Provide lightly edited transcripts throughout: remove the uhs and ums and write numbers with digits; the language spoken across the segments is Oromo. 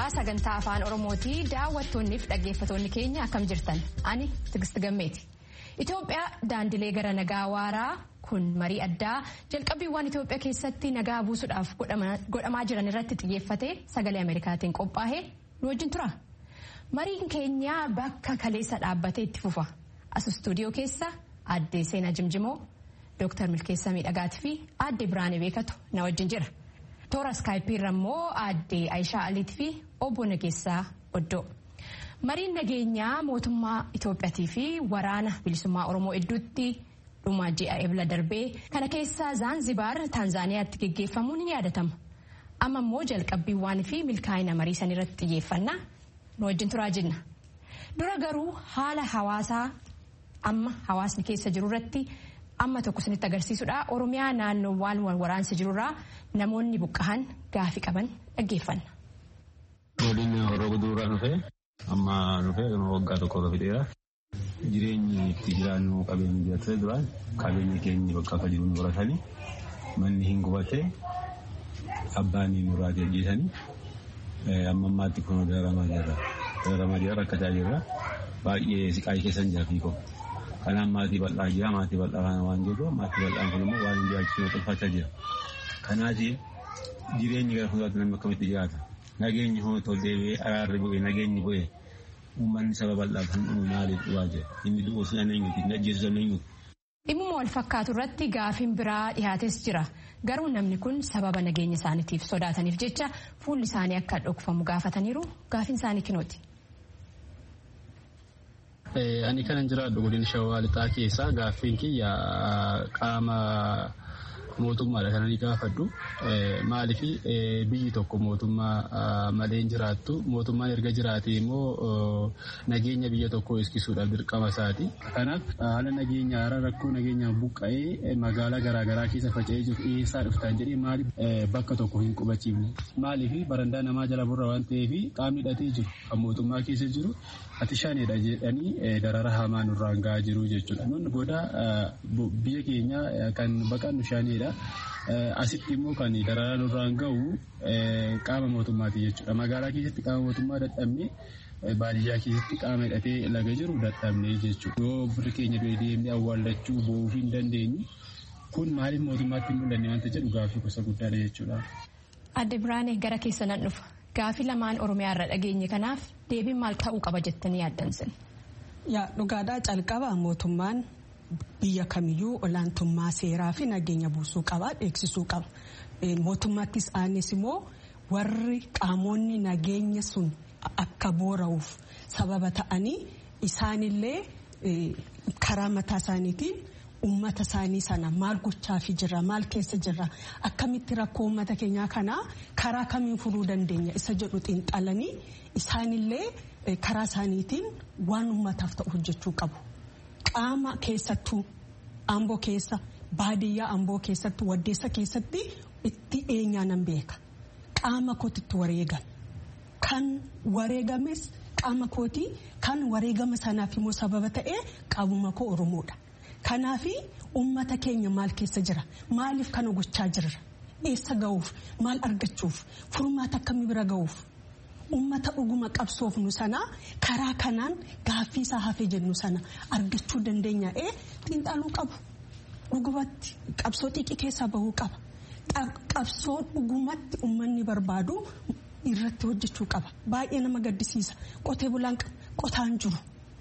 Har'aa sagantaa afaan Oromooti daawwattoonniif dhaggeeffattoonni keenya akkam jirtan ani Tigist Gammeeti. Itoophiyaa daandilee gara nagaa waaraa kun marii addaa jalqabbiiwwan Itoophiyaa keessatti nagaa buusuudhaaf godhamaa jiran irratti xiyyeeffatee sagalee Ameerikaatiin qophaa'ee nu wajjin tura. Mariin keenya bakka kaleessa dhaabbatee itti fufa. As istuudiyoo keessa aadde Seenaa Jimjimoo, Dr. Milkeessaa Miidhagaatii fi aadde Biraanee Beekatu na wajjin jira. Toora Skype irra immoo aadde Aayishaa Aliitii fi obbo Nageessaa Oddoo. Mariin nageenyaa mootummaa Itoophiyaatii fi waraana bilisummaa Oromoo hedduutti dhuma ji'a ebla darbee kana keessaa Zaanzibaar Taanzaaniyaatti geggeeffamuun ni yaadatama. Amma immoo jalqabbiiwwan fi milkaa'ina marii san irratti xiyyeeffannaa nu wajjin turaa jenna. Dura garuu haala hawaasaa amma hawaasni keessa jiru irratti amma tokko isinitti agarsiisudha. Oromiyaa naannoowwan waraansi jirurraa namoonni buqqa'an gaafii qaban dhaggeeffanna. Godina Horroo Guduraa dhufee amma dhufee waggaa tokko fixeera. Jireenyi itti jiraannu qabeenya jiraatee duraan qabeenya keenya bakka akka jiru nu baratanii manni hin gubatee abbaan nurraa ajjeesanii amma ammaatti kun dararamaa jirra. Dararamaa jirra rakkataa jirra. Baay'ee siqaa keessan jiraafii koo. Kanaan maatii bal'aa jira maatii bal'aa kana waan jiru maatii bal'aan kun immoo waan jiraachuu xulfachaa jira. Kanaaf jireenyi gara fuulduraatti namni akkamitti jiraata. Nageenyi hoo deebi'ee araarri bu'ee nageenyi bu'ee uummanni saba bal'aa kan maaliif dhufaa jira. Inni du'uu sun eenyuuti inni ajjeesu sun eenyuuti. Dhimma wal fakkaatu irratti gaafiin biraa dhiyaates jira. Garuu namni kun sababa nageenya isaaniitiif sodaataniif jecha fuulli isaanii akka dhokfamu gaafataniiru gaafiin isaanii kinooti. Ani kanan jiraadhu godina Shawaa Lixaa keessaa gaaffiin kiyya qaama mootummaadha kan ani gaafadhu. Maaliif biyyi tokko mootummaa malee hin jiraattu. Mootummaan erga jiraatee immoo nageenya biyya tokkoo eegsisuudhaaf dirqama isaati. Kanaaf haala nageenya haaraa rakkoo nageenyaan buqqa'ee magaalaa garaagaraa keessa faca'ee jiru eessaa dhuftaan jedhee maaliif bakka tokko hin qubachiifne. Maaliif barandaa namaa jala burra waan ta'eef qaamni hidhatee jiru kan mootummaa keessa jiru ati shaanidha jedhanii darara hamaa nurraan gahaa jiru jechuudha. Nun booda biyya keenya kan baqannu shaanidha. Asitti immoo kan darara nurraan gahu qaama mootummaati jechuudha. Magaalaa keessatti qaama mootummaa dadhabnee baadiyyaa keessatti qaama hidhatee laga jiru dadhabnee jechuudha. Yoo firri keenya deemnee awwaallachuu bo'uu hin dandeenyu kun maaliif mootummaatti hin mul'anne wanta jedhu gaaffii gosa guddaadha jechuudha. Aadde Biraanee gara keessa nan dhufa. Gaaffii lamaan Oromiyaa irra dhageenye kanaaf deebiin maal ta'uu qaba jettanii yaaddansan? Dhugaadhaa calqaba mootummaan biyya kamiyyuu olaantummaa seeraa fi nageenya buusuu qaba, eegsisuu qaba. Mootummaattis aanes immoo warri qaamonni nageenya sun akka boora'uuf sababa ta'anii isaanillee karaa mataa isaaniitiin uummata isaanii sana maal gochaafi jirra, maal keessa jirra, akkamitti rakkoo uummata keenyaa kanaa karaa kamiin furuu dandeenya isa jedhu xiinxalanii isaanillee karaa isaaniitiin waan uummataaf ta'u hojjechuu qabu. Qaama keessattuu Amboo keessa baadiyyaa Amboo keessatti Waddeessa keessatti itti eenyaanan beeka. Qaama kootitti wareegan. Kan wareegames qaama kootii kan wareegama sanaaf immoo sababa ta'ee qaamuma koo Oromoodha. Kanaaf uummata keenya maal keessa jira? Maaliif kana gochaa jirra? Eessa ga'uuf? Maal argachuuf? Furmaata akkamii bira ga'uuf? Uummata dhuguma qabsoofnu sana karaa kanaan gaaffii isaa hafee jennu sana argachuu dandeenya xiinxaluu qabu. Dhugumatti qabsoo xiqqii keessaa bahuu qaba. Qabsoo dhugumatti uummanni barbaadu irratti hojjechuu qaba. Baay'ee nama gaddisiisa. Qotee bulaan qotaan jiru.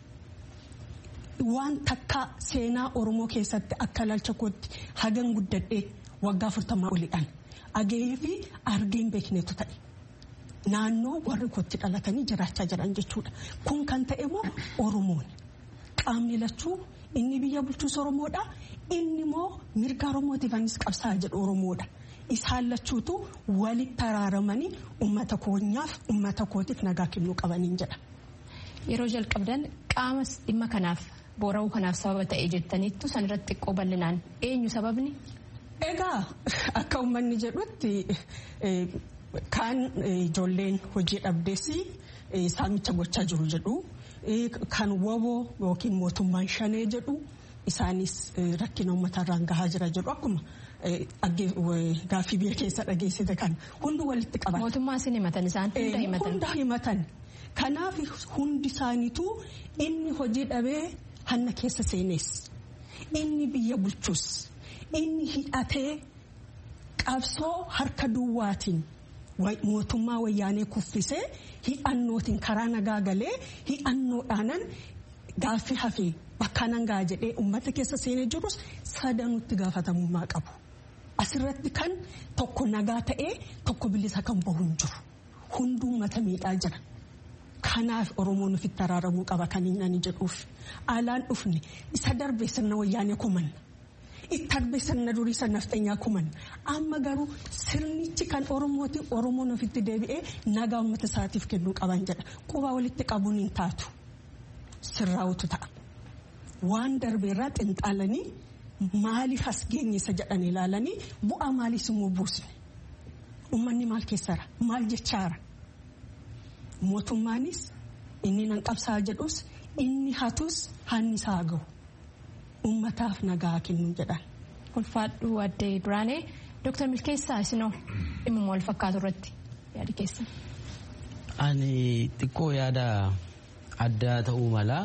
Waan takka seenaa Oromoo keessatti akka ilaalcha kootti hagan guddadhee waggaa 40 oliidhaan agee fi argeen beekneetu ta'e. Naannoo warri kootti dhalatanii jiraachaa jiran jechuudha. Kun kan ta'e immoo Oromoon qaamni lachuu inni biyya bulchuus Oromoodha. Inni immoo mirga Oromootiif anis qabsaa jedhu Oromoodha. Isaan lachuutu walitti araaramanii uummata keenyaaf uummata kootiif nagaa kennuu qabaniin jedha. Yeroo jalqabdan qaama dhimma kanaaf boora'uu kanaaf sababa ta'e jettaniittu sanirratti xiqqoo bal'inaan eenyu sababni? Egaa akka uummanni jedhutti kan ijoolleen hojii dhabdeessi saamicha gochaa jiru jedhu kan woboo yookiin mootummaan shanee jedhu isaanis rakkina uummatarraan gahaa jira jedhu akkuma gaaffii biyya keessa dhageessite kan hundi walitti qaban. Mootummaa isin himatan isaan hunda himatan. Hunda himatan. Kanaaf hundi isaaniitu inni hojii dhabee hanna keessa seenes inni biyya bulchus inni hidhatee qabsoo harka duwwaatiin mootummaa wayyaanee kuffisee hidhannootiin karaa nagaa galee hidhannoodhaanan gaaffii hafee bakka nangaa jedhee uummata keessa seenee jirus sadanutti gaafatamummaa qabu. Asirratti kan tokko nagaa ta'ee tokko bilisa kan bahu hin jiru. Hundi uummata miidhaa jira. Kanaaf Oromoon ofitti araaramuu qaba kan inni jedhuuf alaan dhufne isa darbee sirna wayyaanee kuman itti darbee sirna durii sirna nafxeenyaa kuman amma garuu sirnichi kan Oromooti Oromoon ofitti deebi'ee nagaa uummata isaatiif kennuu qaban jedha. Quba walitti qabuun hin taatu sirraa'utu ta'a. Waan darbeerraa xinxaalanii maaliif as geenye isa jedhanii ilaalanii bu'aa maaliif immoo buusne uummanni maal keessaara maal jechaara. Mootummaanis inni nan qabsaa jedhus inni hatus hanni isaa gahu uummataaf nagaa kennuu jedhan. Ulfaadhu Aadde Duraanee Dr. Milkeessaa isinoo dhimma wal fakkaatu irratti yaada keessan. Ani xiqqoo yaada addaa ta'uu mala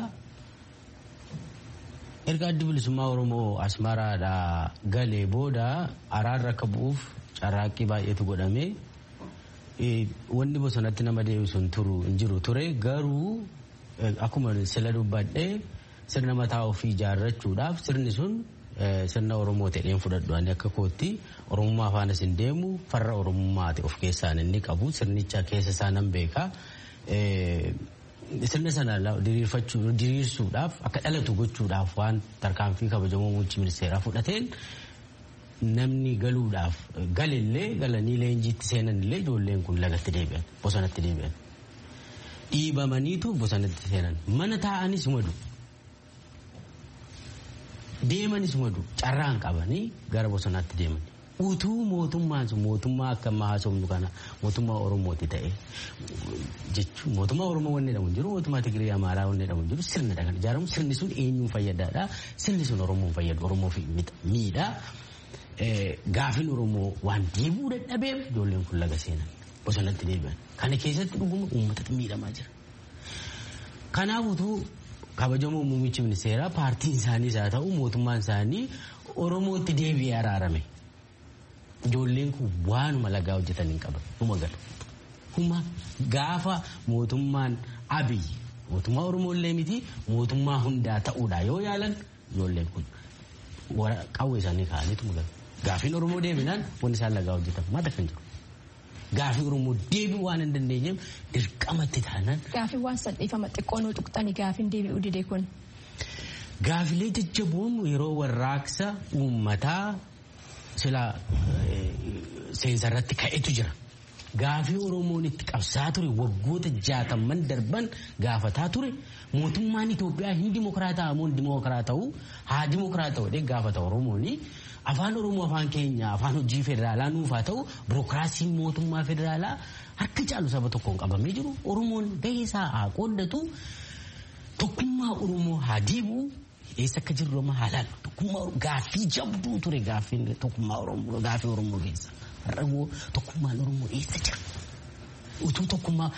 erga addi bilisummaa Oromoo Asmaraadhaa galee booda araarra akka bu'uuf carraaqqii baay'eetu godhame. Wanni bosonatti nama deebisuun turu hin jiru ture garuu akkuma sila dubbadhee sirna mataa ofii ijaarrachuudhaaf sirni sun sirna Oromoo ta'een fudhadhu ani akka kootti Oromummaa faanas hin deemu farra Oromummaa ta'e of keessaan inni qabu sirnicha keessa isaa nan beeka. Sirna sana diriirsuudhaaf akka dhalatu gochuudhaaf waan tarkaanfii kabajamoo muummichi ministeeraa fudhateen namni galuudhaaf galillee galanii leenjiitti seenanillee ijoolleen kun lagatti deebi'an bosonatti deebi'an dhiibamaniitu bosonatti seenan mana taa'anis madu deemanis madu carraan qabanii gara bosonaatti deeman utuu mootummaan sun mootummaa akka ammaa haasofnu kana mootummaa Oromooti ta'e jechuun mootummaa Oromoo wanni jedhamu jiru mootummaa Tigirii Amaaraa wanni jedhamu jiru sirnadha kan ijaaramu sirni sun eenyuun fayyadaadha sirni sun Oromoon fayyadu Oromoo fi miidha. Gaafin Oromoo waan deebuu dadhabeef ijoolleen kun laga seenan bosonatti deebi'an kana keessatti dhuguma uummatatti miidhamaa jira. Kanaaf utuu kabajamoo muummichi ministeeraa paartiin isaaniis haa ta'u mootummaan isaanii Oromootti deebi'ee araarame ijoolleen kun waanuma lagaa hojjetan hin qaban dhuma galu. Kuma gaafa mootummaan Abiyyi mootummaa Oromoollee miti mootummaa hundaa ta'uudha yoo yaalan ijoolleen kun qawwee isaanii kaa'aniitu mul'atu. Gaafiin Oromoo deebinaan wanti isaan lagaa hojjetan maata kan jiru. Gaafii Oromoo deebi'uu waan hin dandeenyeef dirqamatti taanaan. Gaafii waan sadhiifama xiqqoonuu tuqxanii gaafiin deebi'uu didee kun. Gaafilee jajjaboon yeroo warraaqsa uummataa sila seensarratti ka'etu jira. Gaafii Oromoon itti qabsaa ture waggoota 60 darban gaafataa ture mootummaan Itoophiyaa hin dimokiraataa moo dimokiraata'u haa dimokiraata'u gaafata Oromooni. Afaan Oromoo afaan keenya afaan hojii federaalaa nuuf haa ta'u birookiraasiin mootummaa federaalaa harka caalu saba tokkoon qabamee jiru Oromoon gahee isaa haa qooddatu tokkummaa Oromoo haa deebi'u eessa akka jirru amma haa laalu tokkummaa gaaffii jabduu ture gaaffiin tokkummaa Oromoo gaaffii Oromoo keessa har'amoo tokkummaan Oromoo eessa jira utuu tokkummaa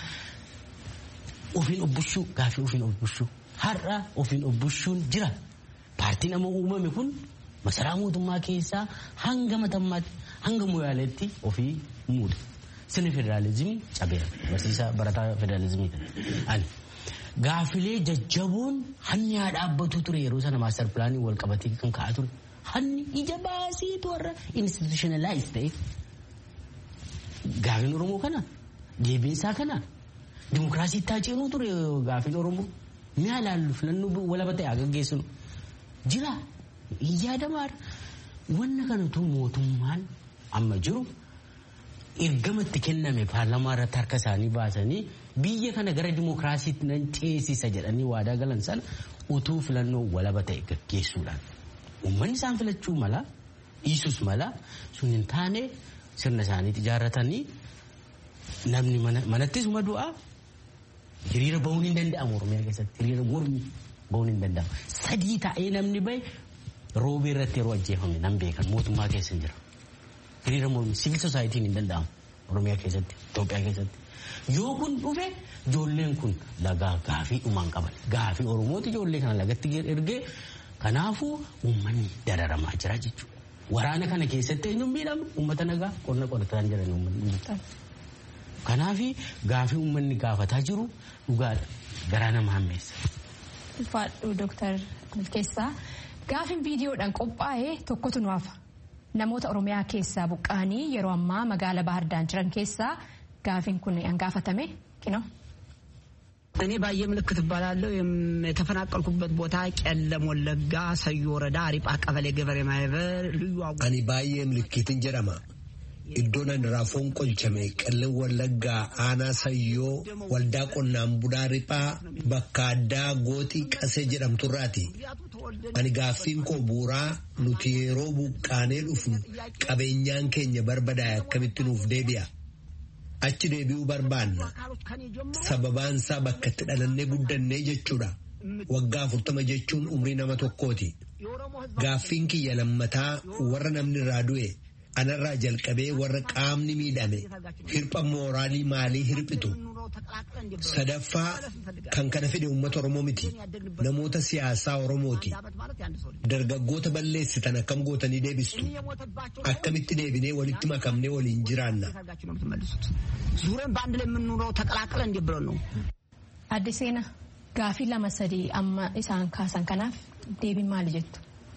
ofiin obbushuu gaaffii ofiin obbushuu har'a ofiin obbushuun jira paartiin amma uumame kun. Masaraa mootummaa keessaa hanga matammaatti hanga moyaaleetti ofii muuda. Sirni federaalizimii cabeera. Barsiisaa barataa federaalizimii ani. Gaafilee jajjaboon hanni haa dhaabbatu ture yeroo sana maaster pilaanii wal qabatee kan ka'aa ture. Hanni ija baasiitu warra institutionalize ta'e. Gaafiin Oromoo kana deebiinsaa kana dimokiraasii taaciruu ture gaafiin Oromoo. Mi'a laallu filannoo walaba ta'e gaggeessinu jira. Yaadamaadha. Wanna kanatu mootummaan amma jiru ergamatti kenname paarlamaa irratti harka isaanii baasanii biyya kana gara dimokiraasiitti nan ceesisa jedhanii waadaa galan sana utuu filannoo walaba ta'e gaggeessuudhaan uummanni isaan filachuu mala dhiisus mala sun hin taane sirna isaaniitti ijaarratanii namni manattis madu'a hiriira bahuun hin danda'amu Oromiyaa keessatti hiriira mormii bahuun hin danda'amu sadii ta'ee namni bahe. Roobee irratti yeroo ajjeefame nan beekan mootummaa keessa hin jira. hiriira mormii siivil soosaayitiin hin danda'amu Oromiyaa keessatti Itoophiyaa keessatti. Yoo kun dhufe ijoolleen kun lagaa gaafii dhumaan qaban gaafii Oromooti ijoollee kana lagatti ergee kanaafuu uummanni dararamaa jira jechuudha. Waraana kana keessatti eenyuun miidhamu uummata nagaa qonna qorataa jiran uummanni. Kanaafi gaafii uummanni gaafataa jiru dhugaadha garaa nama hammeessa. Ulfaadhu Dooktar Milkeessaa gaafiin viidiyoodhaan qophaa'ee tokkotu nu hafa. Namoota Oromiyaa keessaa buqqa'anii yeroo ammaa magaalaa Bahar Daar jiran keessaa gaafiin kun angaafatame kinoo. እኔ ባየ ምልክት እባላለሁ የተፈናቀልኩበት ቦታ ቄለም ወለጋ ሰዮ ወረዳ አሪጳ ቀበሌ ገበሬ ማህበር ልዩ አኒ ባየ ምልክትን ጀራማ iddoon raafoon qolchame qellem wallaggaa aanaa sayyoo waldaa qonnaan bulaa riphaa bakka addaa gooxii qasee jedhamturraati. Ani gaaffiin koo bu'uuraa nuti yeroo buqqaanee dhufnu qabeenyaan keenya barbadaa'e akkamitti nuuf deebi'a. Achi deebi'uu barbaanna. Sababaan isaa bakka itti dhalannee guddannee jechuudha. Waggaa 40 jechuun umrii nama tokkooti. Gaaffiin kiyya lammataa warra namni irraa du'e. Anarraa jalqabee warra qaamni miidhame hirpha mooraalii maalii hirphitu. Sadaffaa kan kana fide uummata Oromoo miti. Namoota siyaasaa Oromooti. Dargaggoota balleessitan akkam gootanii deebistu. Akkamitti deebinee walitti makamnee waliin jiraanna. Suuraan baandii lemnuuroo taqalaaqala ndi biroon. Adde Seenaa gaafii 2-3 amma isaan kaasan kanaaf deebii maali jettu?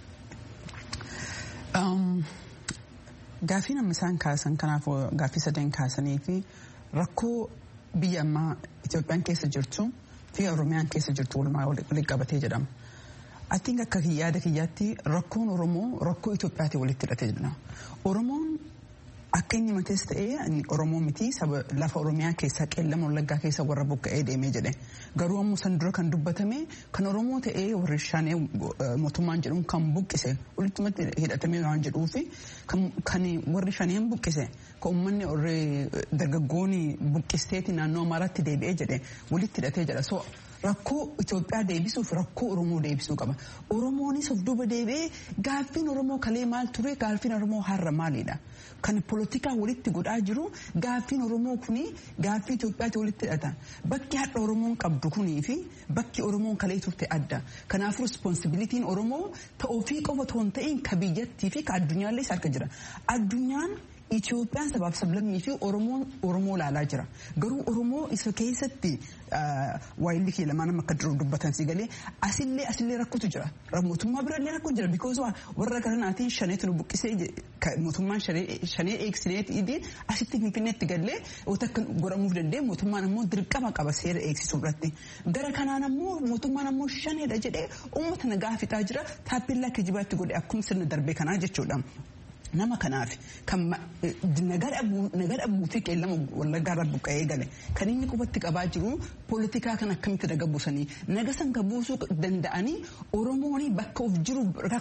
Gaafii namni isaan kaasan kanaaf gaafii 3 kaasanii fi rakkoo biyya ammaa Itoophiyaan keessa jirtu fi Oromiyaan keessa jirtu walumaa walitti qabatee jedhama. Atiin akka yaada kiyyaatti rakkoon Oromoo rakkoo Itoophiyaatiin walitti hidhatee jedhama. Oromoon akka inni matees ta'ee Oromoo miti lafa Oromiyaa keessaa qeellam wallaggaa keessa warra buqqa'ee deemee jedhe. Garuu ammoo san dura kan dubbatame kan Oromoo ta'ee warri shaanee mootummaan jedhuun kan buqqise walittumatti hidhatamee waan jedhuu fi kan warri shaneen buqqise kan uummanni warri dargaggoonni buqqisteeti naannoo Amaaraatti deebi'ee jedhe walitti hidhatee jedha. So rakkoo Itoophiyaa deebisuuf rakkoo Oromoo deebisuu qaba. Oromoonis of duuba deebi'ee gaaffiin Oromoo kalee maal ture gaaffiin Oromoo har'a maalidha? Kan poolitikaa walitti godhaa jiru gaaffiin Oromoo kuni gaaffii Itoophiyaatti walitti hidhata. Bakki hadha Oromoon qabdu kunii fi bakki Oromoon kalee turte adda. Kanaafuu responsibilitiin Oromoo ta'uufii qofa otoo hin ta'in ka biyyattii fi ka addunyaallee harka jira. Addunyaan Itoophiyaan sabaaf sablammii fi Oromoo laalaa jira. Garuu Oromoo isa keessatti waayilli kee lamaan amma akka dubbatan si galee asillee rakkotu jira. Mootummaa birallee rakkoo jira. Because warra kanaatiin shaneetu nu buqqisee mootummaan shanee eegsineetii asitti Finfinneetti gallee wanta akka godhamuuf danda'e mootummaan ammoo dirqama qaba seera eegsisuu irratti. Gara kanaan ammoo mootummaan ammoo shaneedha jedhee uummata nagaa fixaa jira. Taappellaa kijibaatti godhe akkuma sirna darbee kanaa jechuudha. Nama kanaaf kan nagaa dhabuu fi qeellama wallaggaa buqqa'ee gale kan inni qubatti qabaa jiru poolitikaa kan akkamitti naga buusanii naga san ka buusuu danda'anii Oromoon bakka of jiru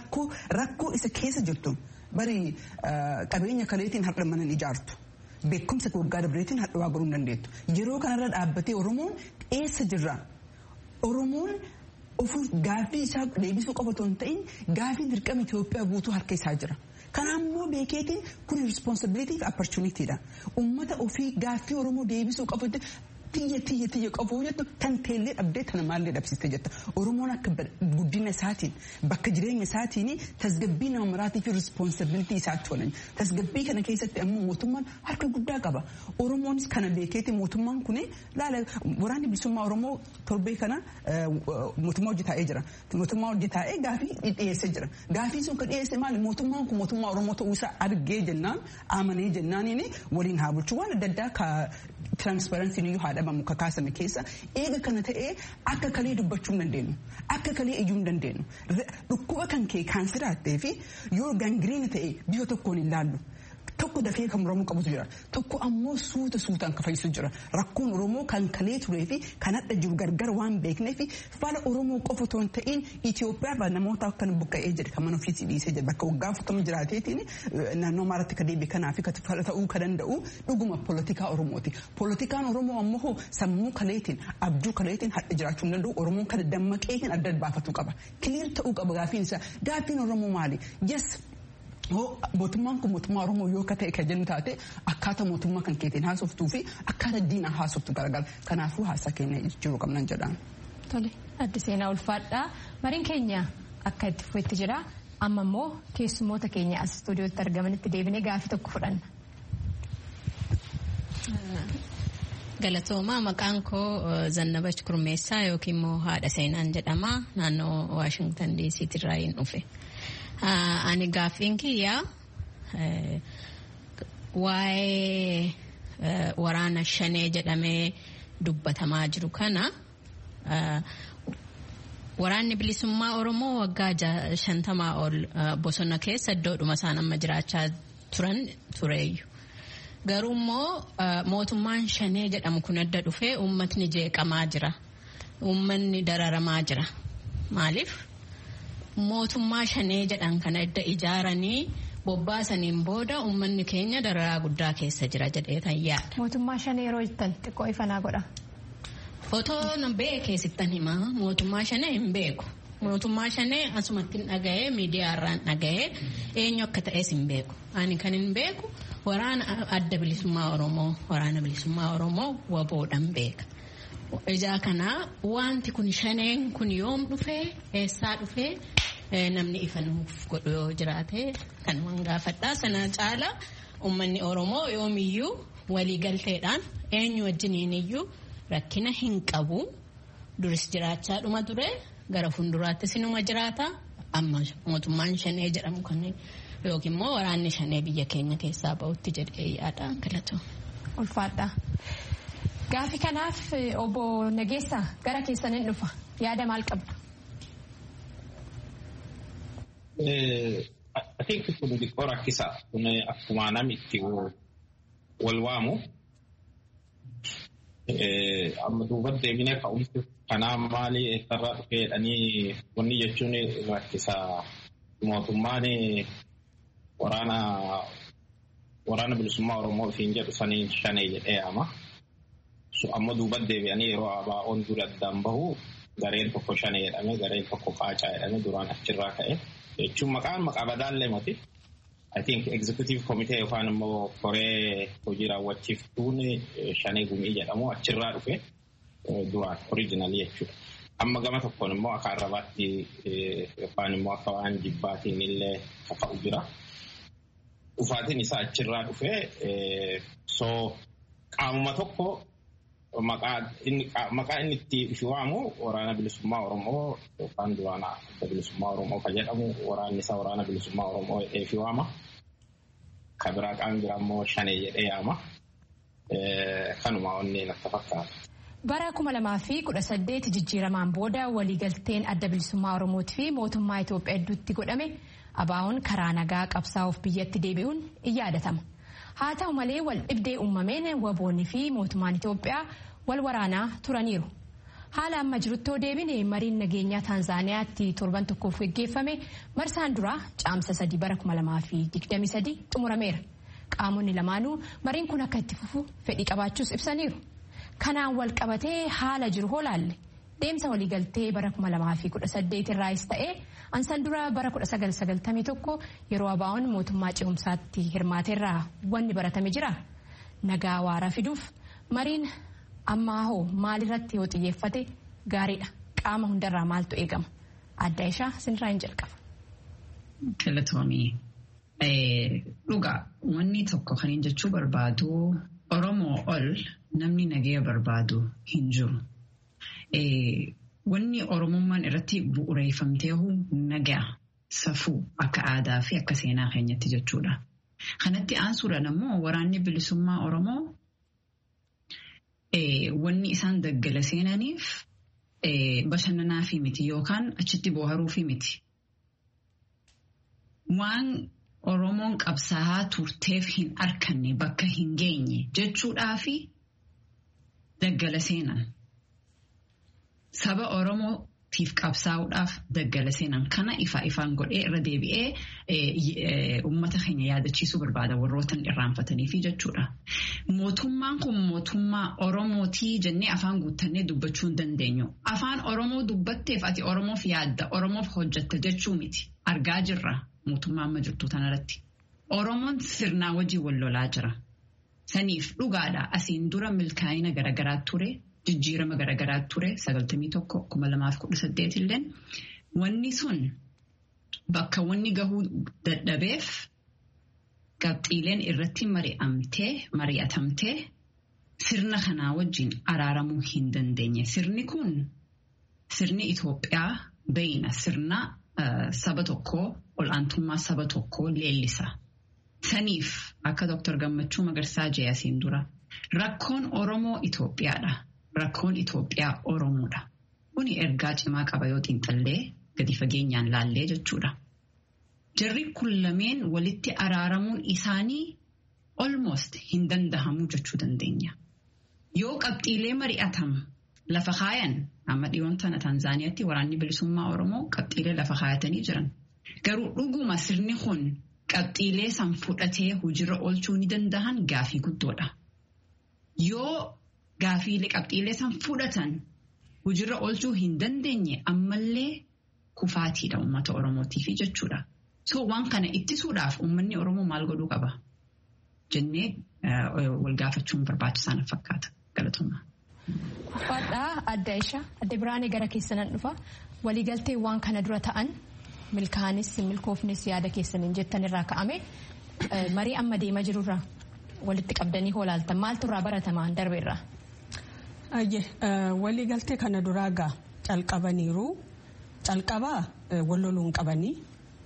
rakkoo isa keessa jirtu bari qabeenya kaleetiin har'a mana ijaartu. Beekumsa waggaa dabreetiin hadha waa godhuu dandeettu. Yeroo kanarra dhaabbatee Oromoon eessa jirra? Oromoon ofuuf gaaffii isaa deebisuu qofa otoo hin ta'in gaaffii dirqama Itoophiyaa guutuu harka isaa jira. Kanaammoo beekeetiin kun responsibility fi opportunityidha. Uummata ofii gaaffii Oromoo deebisuu qofa tiyya qabu jettu tan teellee dhabdee tana maallee dhabsiste jetta. Oromoon akka guddina isaatiin bakka jireenya isaatiin tasgabbii nama maraatii fi responsibility isaatti oolan. Tasgabbii kana keessatti ammoo mootummaan harka guddaa qaba. Oromoonis kana beekeetiin mootummaan kun laala waraanni bilisummaa Oromoo torbee kana mootummaa hojii taa'ee jira. Mootummaa hojii taa'ee gaaffii dhiyeessee jira. Gaaffii sun kan dhiyeesse maali? Mootummaan kun mootummaa Oromoo ta'uu isaa argee jennaan amanee jennaaniin waliin haa bulchuu waan adda addaa transparency iyyuu haa dhabamu kakaasame keessa eega kana ta'ee akka kalee dubbachuu hin dandeenyu akka kalee iyyuu hin dandeenyu dhukkuba kan kee kaansiraattee fi yoo gangiriin ta'e bifa tokkoon hin laallu. Tokko dafee kan muramu qabutu jira. Tokko ammoo suutaan ka fayyisu jira. Rakkoon Oromoo kan kalee turee fi kan hadha jiru gargar waan beeknee fi fala Oromoo qofa otoo hin ta'in Itoophiyaa namoota akkan buqqa'ee jedhe kan mana ofiisii dhiisee jedhe bakka waggaa 40 jiraateetiin naannoo Amaaraatti ka deebi'e kanaa fi fala ta'uu ka danda'u dhuguma poolitikaa Oromooti. Poolitikaan Oromoo ammoo sammuu kaleetiin abjuu kaleetiin hadha jiraachuu hin danda'u. Oromoon kan dammaqee hin adda baafatuu qaba. Kiliir ta'uu qaba gaaffiin isaa. Gaaffiin Oromoo maali? Yes. mootummaan kun mootummaa Oromoo yoo akka ta'e kan jennu taate akkaataa mootummaa kan keetiin haasoftuu fi akkaataa diinaa haasoftu garagara. Kanaafuu haasaa keenya jiru qabnan jedhaan. Tole addi seenaa ulfaadhaa mariin keenya akka itti fufetti jira. Amma immoo keessummoota keenya as istuudiyootti argamanitti deebinee gaafii tokko fudhanna. Galatooma maqaan koo Zannabach Kurmeessaa yookiin immoo haadha seenaan jedhama naannoo Waashingtan DC irraa hin dhufe. Ani gaaffiin kiyyaa waa'ee waraana shanee jedhamee dubbatamaa jiru kana waraanni bilisummaa Oromoo waggaa 50 ol bosona keessa iddoodhuma isaan amma jiraachaa turan tureeyyu. Garuu immoo mootummaan shanee jedhamu kun adda dhufee uummatni jeeqamaa jira. Uummanni dararamaa jira. Maaliif? Mootummaa shanee jedhan kana adda ijaaranii bobbaasaniin booda uummanni keenya dararaa guddaa keessa jira jedhee tayyaadha. Mootummaa shanee yeroo jettan xiqqoo ifanaa godha. Otoo na beekee sittan himaa mootummaa shanee hin beeku. Mootummaa shanee asumatti hin dhaga'ee miidiyaa irraan dhaga'ee eenyu akka ta'es hin beeku. Ani kan hin beeku waraana adda bilisummaa Oromoo waraana bilisummaa Oromoo waboodhaan beeka. Ijaa kanaa wanti kun shaneen kun yoom dhufee eessaa dhufee namni ifanuuf godhu yoo jiraate kanumaan gaafadhaa. Sana caala uummanni Oromoo yoomiyyuu waliigalteedhaan eenyu wajjiniin iyyuu rakkina hin qabu. Duris jiraachaa dhuma ture gara fuulduraatti sinuma jiraata. Amma mootummaan shanee jedhamu kan yookiin immoo waraanni shanee biyya keenya keessaa ba'utti jedhee yaada. Galatoo. Ulfaadhaa. Gaaffii kanaaf obbo Nageessaa gara keessaniin dhufa. Yaada maal qabdu? I think kun xiqqoo rakkisaa. Kun akkuma namni itti wal waamu. Amma duubatti deebinee ka'umsi kanaa maali eessarraa dhufee jedhanii wanni jechuun rakkisaa. Mootummaan waraana bilisummaa Oromoo ofiin jedhu saniin shanee jedhee yaama. Amma duubatti deebi'anii yeroo ABO'n dura addaan bahu gareen tokko shanee jedhame gareen tokko qaacaa jedhame duraan achirraa ka'e. Jechuun maqaa badaallee moti. I think executive committee yookaan immoo koree hojii raawwachiiftuun shanee gumii jedhamu achirraa dhufe duraan original jechuudha. Amma gama tokkoon immoo akka arrabaatti yookaan immoo akka waan jibbaatiin illee kaka'u jira. Dhufaatiin isaa achirraa dhufe qaamuma tokko maqaa inni itti ifi waamu waraana bilisummaa Oromoo yookaan duraan adda bilisummaa Oromoo kan jedhamu waraanni isaa waraana bilisummaa Oromoo jedhee ifi waama. Kan biraa qaamni biraa immoo shanee jedhee yaama. Kanuma onneen akka fakkaata. Bara 2018 jijjiiramaan booda waliigalteen adda bilisummaa Oromootii fi mootummaa Itoophiyaa gidduutti godhame ABO'n karaa nagaa qabsaa'uuf biyyatti deebi'uun in yaadatama. Haa ta'u malee wal dhibdee uumameen waboonni fi mootummaan Itoophiyaa wal waraanaa turaniiru. Haala amma jirutti deebine mariin nageenyaa Taanzaaniyaatti torban tokkoof gaggeeffame marsaan duraa caamsa 3 bara 2023 xumurameera. Qaamonni lamaanuu mariin kun akka itti fufu fedhii qabaachuus ibsaniiru. Kanaan wal qabatee haala jiru hoolaalle deemsa waliigaltee bara 2018 irraas ta'ee ansan dura bara 1991 yeroo ABO'n mootummaa ce'umsaatti hirmaateerraa wanni baratame jira. Nagaa waaraa fiduuf mariin ammaa hoo maalirratti yoo xiyyeeffate gaariidha. Qaama hundarraa maaltu eegama? Adda ishaa sinirraa hin jalqaba. Galatoomii. Dhugaa wanni tokko kan hin jechuu barbaadu Oromoo ol namni nagaya barbaadu hin jiru. Wanni Oromummaan irratti bu'uureeffamtee nagaa safuu akka aadaa fi akka seenaa keenyatti jechuudha. Kanatti aansuudhaan ammoo waraanni bilisummaa Oromoo wanni isaan daggala seenaniif bashannanaa fi miti yookaan achitti booharuu fi miti. Waan Oromoon qabsaa'aa turteef hin arkanne bakka hin geenye jechuudhaa fi daggala seenan. Saba Oromootiif qabsaa'uudhaaf daggala seenan kana ifaan godhee irra deebi'ee uummata keenya yaadachiisuu barbaada warroota irraanfatanii fi jechuudha. Mootummaan kun mootummaa Oromootii jennee afaan guuttannee dubbachuu hin dandeenyu. Afaan Oromoo dubbatteef ati Oromoof yaadda Oromoof hojjetta jechuu miti. Argaa jirra. mootummaa amma jirtu tanarratti. Oromoon sirnaa wajjin wal lolaa jira. Saniif dhugaadha asiin dura milkaa'ina garaagaraa ture, jijjiirama garaagaraa ture 91-2018 illeen wanni sun bakka wanni gahuu dadhabeef qabxiileen irratti mari'atamtee sirna kanaa wajjin araaramuu hin dandeenye. Sirni kun sirni Itoophiyaa beeyna sirna saba tokkoo ol'aantummaa saba tokkoo leellisa. Saniif akka Dr. Gammachuu Magarsaa jedhasiin dura rakkoon Oromoo Itoophiyaadha. Rakkoon Itoophiyaa Oromoodha. Kuni ergaa cimaa qaba yoo xiinxallee gadi fageenyaan laallee jechuudha. Jarri kun lameen walitti araaramuun isaanii almost hin dandahamuu jechuu dandeenya. Yoo qabxiilee mari'atamu lafa kaayan amma dhiyoon tana Tanzaaniyaatti waraanni bilisummaa Oromoo qabxiilee lafa kaayatanii jiran. Garuu dhuguma sirni kun qabxiilee san fudhatee hojiirra oolchuu ni dandahan gaafii guddoodha. Yoo gaafiilee qabxiilee san fudhatan hojiirra oolchuu hin dandeenye ammallee kufaatiidha uummata Oromootiif jechuudha. So waan kana ittisuudhaaf uummanni Oromoo maal godhuu qaba jennee wal gaafachuun barbaachisaa na fakkaata. Galatoomaa. Uffadhaa adda isha adda biraanee gara keessanan dhufa waliigaltee waan kana dura ta'an milkaanis milkoofnis yaada keessaniin jettan irraa ka'ame marii amma deemaa jirurraa walitti qabdanii hoolaaltan maaltu irraa baratamaan darbe irraa? Waliigaltee kana duraa gaa calqabaniiru calqabaa walloluun qabanii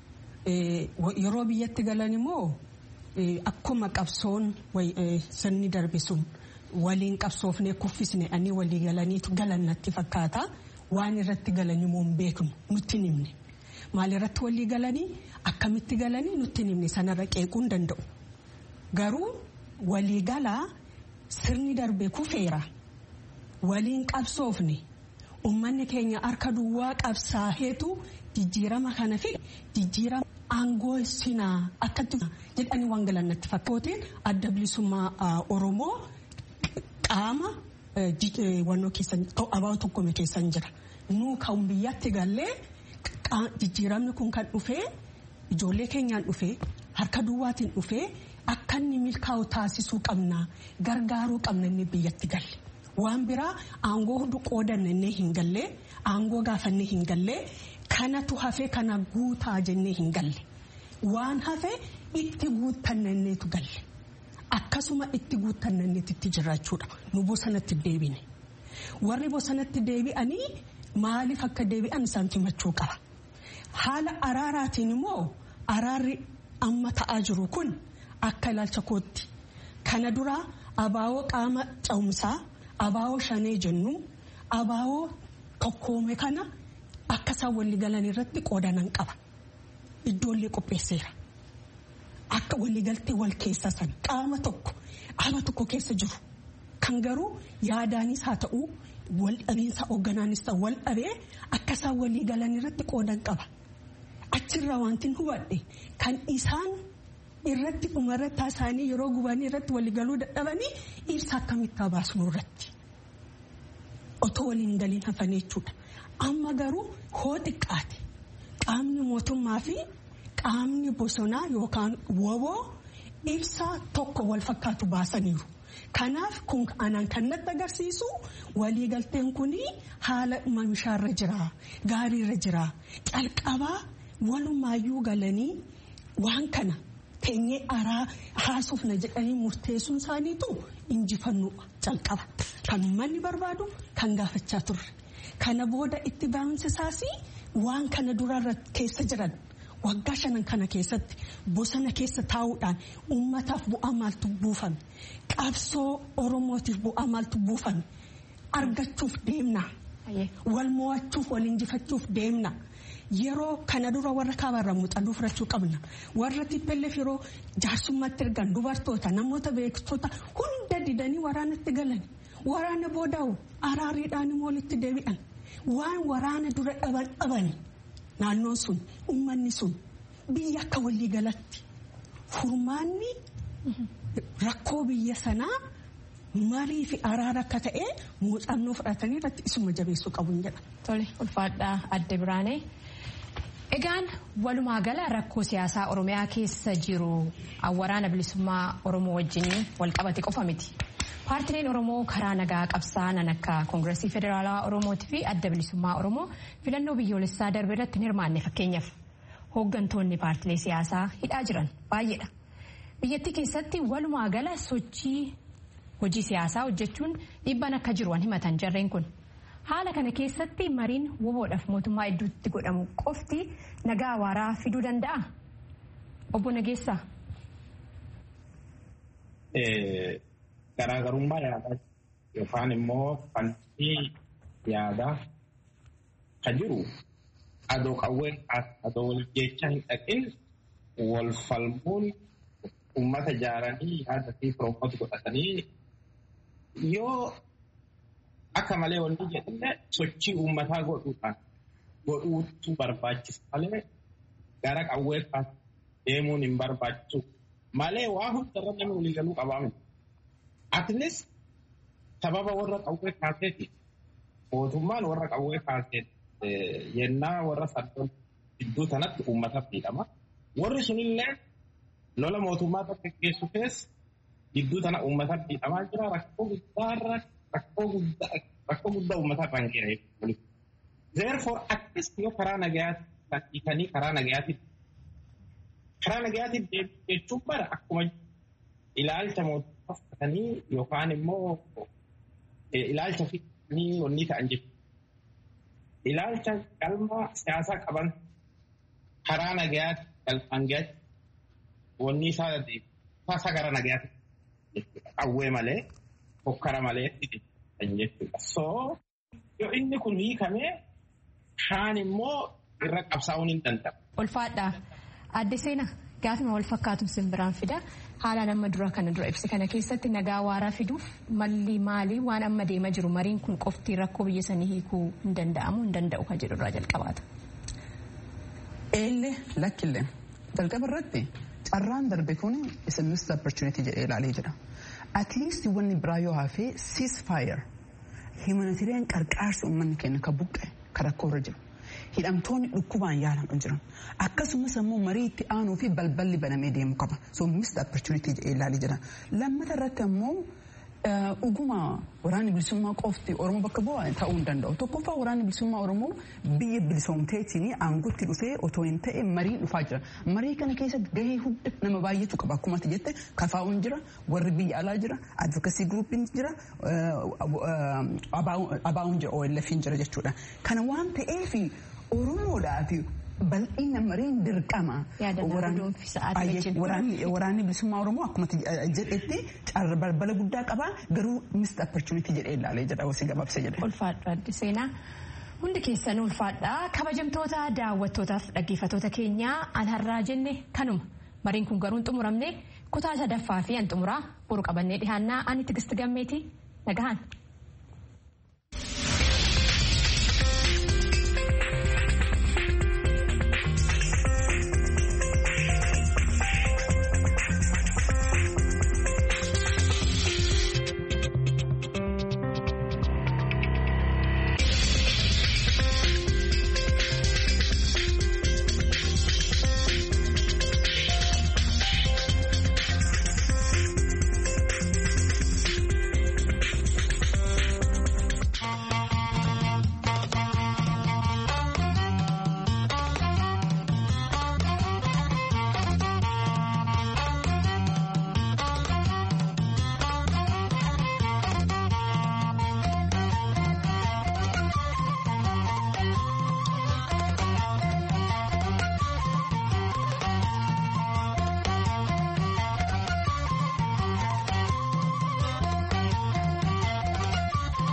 yeroo biyyatti galan immoo akkuma qabsoon sirni darbe sun waliin qabsoofnee kuffisne ani walii galaniitu galan natti fakkaata waan irratti galanii moo hin beeknu nutti himne maal irratti walii galanii akkamitti galanii nutti himne sanarra qeequu hin danda'u garuu walii galaa sirni darbe kufeera waliin qabsoofne ummanni keenya harka duwwaa qabsaaheetu jijjiirama kana fi jijjiirama aangoo sinaa akkatti jedhanii waan galan natti fakkootiin adda bilisummaa Oromoo qaama wannoo keessan abaa tokkome keessan jira nuu kan biyyatti gallee jijjiiramni kun kan dhufee ijoollee keenyaan dhufee harka duwwaatiin dhufee akka inni milkaa'u taasisuu qabna gargaaruu qabna inni biyyatti galle waan biraa aangoo hundi qoodannee hin gallee aangoo gaafannee hin gallee kanatu hafee kana guutaa jennee hin galle waan hafee itti guutanneetu galle. Akkasuma itti guutanneetti jiraachuudha nu bosonatti deebine warri bosonatti deebi'anii maaliif akka deebi'an isaan himachuu qaba haala araaraatiin immoo araarri amma ta'aa jiru kun akka ilaalcha kootti kana duraa abaawoo qaama cawumsaa abaawoo shanee jennu abaawoo tokkoome kana akka isaan walii galan irratti qoodanan qaba iddoollee qopheesseera. Akka waliigaltee wal keessa san qaama tokko keessa jiru kan garuu yaadaanis haa ta'u wal dhabiinsa hoogganaanis ta'u wal dhabee akka isaan walii galan irratti qoodan qaba. Achirraa wanti hubadhe kan isaan irratti dhumarratti isaanii yeroo gubanii irratti walii galuu dadhabanii ibsa akkamitti baasnu irratti otoo waliin galiin hafanii jechuudha. Amma garuu hoo xiqqaate qaamni mootummaa fi qaamni bosonaa yookaan woboo ibsa tokko wal fakkaatu baasaniiru. Kanaaf kun anaan kan natti agarsiisu waliigalteen kuni haala oomishaarra jira gaariirra jira calqabaa walumaayyuu galanii waan kana teenyee araa haasofna jedhanii murteessuun isaaniitu injifannoo calqaba kan manni barbaadu kan gaafachaa turre kana booda itti baansisaas waan kana durarra keessa jiran. Waggaa 5 kana keessatti bosona keessa taa'uudhaan uummataaf bu'aa maaltu buufame qabsoo Oromootiif bu'aa maaltu buufame argachuuf deemna wal mo'achuuf wal injifachuuf deemna yeroo kana dura warra kaabarra muuxannoo fudhachuu qabna warra tippelleef yeroo jaarsummaatti ergan dubartoota namoota beektota hunda didanii waraanatti galan waraana boodaa'u araariidhaan walitti deebi'an waan waraana dura dhaban. Naannoon sun uummanni sun biyya akka walii galatti furmaanni rakkoo biyya sanaa marii fi araara akka ta'e muuxannoo fudhatanii irratti isuma jabeessuu qabuun jedha. Tole ulfaadhaa adda biraanee Egaan walumaa gala rakkoo siyaasaa Oromiyaa keessa jiru waraana bilisummaa Oromoo wajjin wal qabate qofa miti. Paartileen Oromoo karaa nagaa qabsaa'an akka Koongireesii Federaalaa Oromootii fi Adda Bilisummaa Oromoo filannoo biyyoolessaa darbe irratti hirmaanne fakkeenyaaf hooggantoonni paartilee siyaasaa hidhaa jiran baay'eedha. Biyyattii keessatti walumaa gala sochii hojii siyaasaa hojjechuun dhiibbaan akka jiru himatan jarreen kun. Haala kana keessatti mariin woboodhaaf mootummaa hedduutti godhamu qofti nagaa waaraa fiduu danda'a? Obbo Nageessaa. Garaagarummaa yaadaa yookaan immoo falmii yaadaa kan jiru adoo qawwee adoo wal jecha hin dhaqin wal falmuun uummata ijaaranii yaada fi piroomooti godhatanii yoo akka malee wanti jedhamne sochii uummataa godhuutu barbaachisa malee gara qawwee deemuun hin barbaachisu malee waa hundarra namni waliigaluu qabaa. Atlees sababa warra qawwee kaaseeti mootummaan warra qawwee kaaseeti yennaa warra saddoon gidduu sanatti uummata miidhama. Warri sunillee lola mootummaa tokko geessu keessa gidduu sana uummata miidhamaa jira rakkoo guddaa uummata irraan ga'e. Therefore atlees yoo karaa nagayaatti karaa nagayaatti jechuun bara akkuma ilaalcha mootummaa uffatanii yookaan immoo ilaalcha fi wanni ta'an jechuudha. Ilaalcha galma siyaasaa qaban karaa nagayaatti galmaan gayaatti wanni isaa gara nagayaatti jechuudha. Qawwee malee hokkara malee jechuudha. So yoo inni kun hiikamee kaan immoo irra qabsaa'uun hin danda'amu. Ulfaadhaa adde seenaa gaafima wal fakkaatu simbiraan fida. Haalaan amma dura kana dura ibsi kana keessatti nagaa waaraa fiduuf malli maalii waan amma deemaa jiru mariin kun qofti rakkoo biyya sanii hiikuu hin danda'amu hin danda'u kan jedhu irraa jalqabaata. Eellee lakkillee jalqaba irratti carraan darbe kun is a missed opportunity jedhee ilaalee jira. At least wanni biraa yoo hafee ceasefire humanitarian qarqaarsi uummanni keenya kan buqqe kan rakkoo irra jiru. Hidhamtoonni dhukkubaan yaalan jiran akkasumas immoo marii itti aanuu fi balballi banamee deemu qaba. So missed opportunity jedhee ilaalee jira. Lammata irratti immoo dhuguma waraanni bilisummaa qofti Oromoo bakka bu'aa ta'uu hin danda'u. Tokkoffaa waraanni bilisummaa Oromoo biyya bilisoomteetiin aangootti dhufee otoo hin ta'e marii dhufaa jira. Marii kana keessatti gahee hunda nama baay'eetu qaba. Akkuma ati jette kafaa'uun jira, warri biyya alaa jira, advocacy groupiin jira, abaa'uun jira, OLF'n jira jechuudha. Kana waan ta'eef Oromoodhaaf bal'ina mariin dirqama. Waraanni bilisummaa Oromoo akkuma jedhetti balbala guddaa qaba garuu missed opportunity jedhee ilaalee jedha osoo gabaabsee jedhe. Ulfaadha adde seenaa. Hundi keessan ulfaadha. Kabajamtoota daawwattootaaf dhaggeeffattoota keenyaa an har'aa jenne kanuma. Mariin kun garuu hin xumuramne kutaa sadaffaa fi an xumuraa boru qabannee dhiyaannaa ani Tigist Gammeeti nagahan.